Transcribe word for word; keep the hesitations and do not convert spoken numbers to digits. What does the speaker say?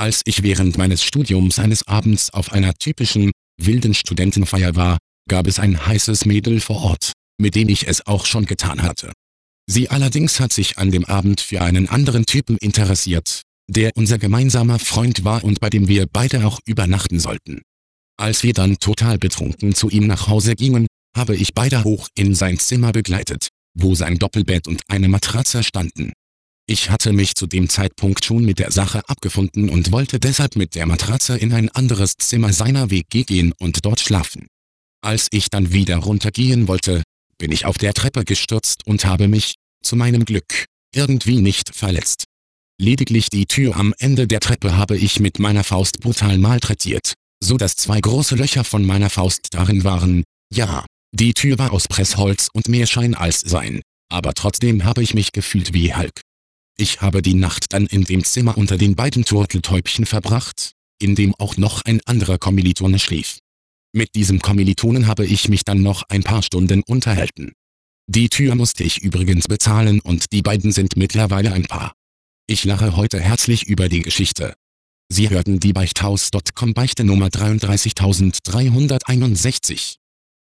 Als ich während meines Studiums eines Abends auf einer typischen, wilden Studentenfeier war, gab es ein heißes Mädel vor Ort, mit dem ich es auch schon getan hatte. Sie allerdings hat sich an dem Abend für einen anderen Typen interessiert, der unser gemeinsamer Freund war und bei dem wir beide auch übernachten sollten. Als wir dann total betrunken zu ihm nach Hause gingen, habe ich beide hoch in sein Zimmer begleitet, wo sein Doppelbett und eine Matratze standen. Ich hatte mich zu dem Zeitpunkt schon mit der Sache abgefunden und wollte deshalb mit der Matratze in ein anderes Zimmer seiner W G gehen und dort schlafen. Als ich dann wieder runtergehen wollte, bin ich auf der Treppe gestürzt und habe mich, zu meinem Glück, irgendwie nicht verletzt. Lediglich die Tür am Ende der Treppe habe ich mit meiner Faust brutal malträtiert, so dass zwei große Löcher von meiner Faust darin waren. Ja, die Tür war aus Pressholz und mehr Schein als Sein, aber trotzdem habe ich mich gefühlt wie Hulk. Ich habe die Nacht dann in dem Zimmer unter den beiden Turteltäubchen verbracht, in dem auch noch ein anderer Kommilitone schlief. Mit diesem Kommilitonen habe ich mich dann noch ein paar Stunden unterhalten. Die Tür musste ich übrigens bezahlen und die beiden sind mittlerweile ein Paar. Ich lache heute herzlich über die Geschichte. Sie hörten die Beichthaus Punkt com Beichte Nummer dreiunddreißigtausenddreihunderteinundsechzig.